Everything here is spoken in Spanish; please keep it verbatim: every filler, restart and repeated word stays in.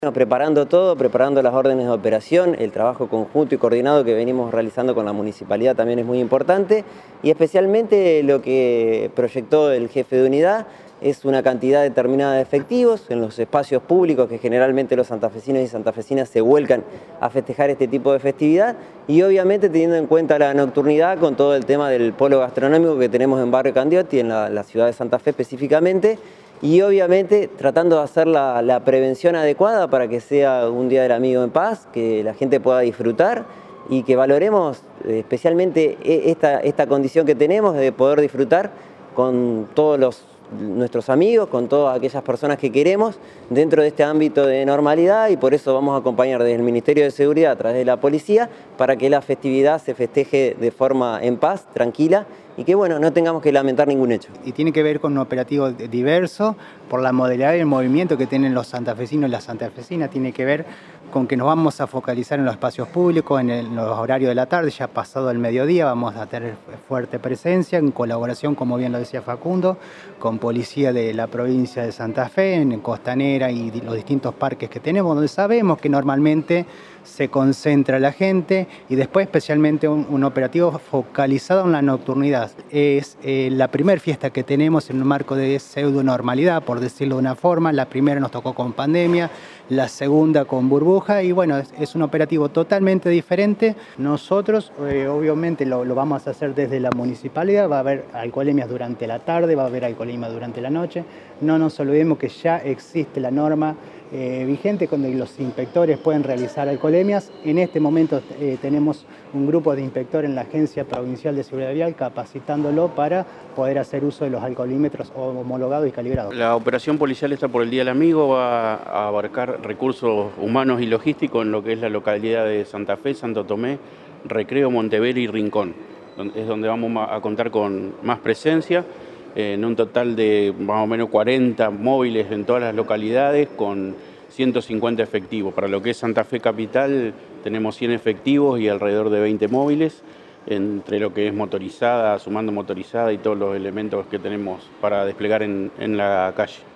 Bueno, preparando todo, preparando las órdenes de operación, el trabajo conjunto y coordinado que venimos realizando con la municipalidad también es muy importante, y especialmente lo que proyectó el jefe de unidad es una cantidad determinada de efectivos en los espacios públicos que generalmente los santafesinos y santafesinas se vuelcan a festejar este tipo de festividad, y obviamente teniendo en cuenta la nocturnidad con todo el tema del polo gastronómico que tenemos en Barrio Candioti, en la, la ciudad de Santa Fe específicamente, y obviamente tratando de hacer la, la prevención adecuada para que sea un Día del Amigo en paz, que la gente pueda disfrutar y que valoremos especialmente esta, esta condición que tenemos de poder disfrutar con todos los, nuestros amigos, con todas aquellas personas que queremos dentro de este ámbito de normalidad, y por eso vamos a acompañar desde el Ministerio de Seguridad a través de la policía para que la festividad se festeje de forma en paz, tranquila, y que bueno, no tengamos que lamentar ningún hecho. Y tiene que ver con un operativo diverso por la modalidad y el movimiento que tienen los santafesinos y las santafesinas. Tiene que ver con que nos vamos a focalizar en los espacios públicos, en, el, en los horarios de la tarde, ya pasado el mediodía, vamos a tener fuerte presencia en colaboración, como bien lo decía Facundo, con policía de la provincia de Santa Fe, en Costanera y los distintos parques que tenemos, donde sabemos que normalmente se concentra la gente, y después especialmente un, un operativo focalizado en la nocturnidad. Es eh, la primera fiesta que tenemos en un marco de pseudo normalidad, por decirlo de una forma. La primera nos tocó con pandemia, la segunda con burbuja, y bueno, es, es un operativo totalmente diferente. Nosotros eh, obviamente lo, lo vamos a hacer desde la municipalidad. Va a haber alcoholemias durante la tarde, va a haber alcoholemia durante la noche. No nos olvidemos que ya existe la norma Eh, vigente, cuando los inspectores pueden realizar alcoholemias. En este momento eh, tenemos un grupo de inspectores en la Agencia Provincial de Seguridad Vial capacitándolo para poder hacer uso de los alcoholímetros homologados y calibrados. La operación policial está por el Día del Amigo, va a abarcar recursos humanos y logísticos en lo que es la localidad de Santa Fe, Santo Tomé, Recreo, Monteverde y Rincón. Es donde vamos a contar con más presencia, en un total de más o menos cuarenta móviles en todas las localidades, con ciento cincuenta efectivos. Para lo que es Santa Fe Capital tenemos cien efectivos y alrededor de veinte móviles, entre lo que es motorizada, sumando motorizada y todos los elementos que tenemos para desplegar en, en la calle.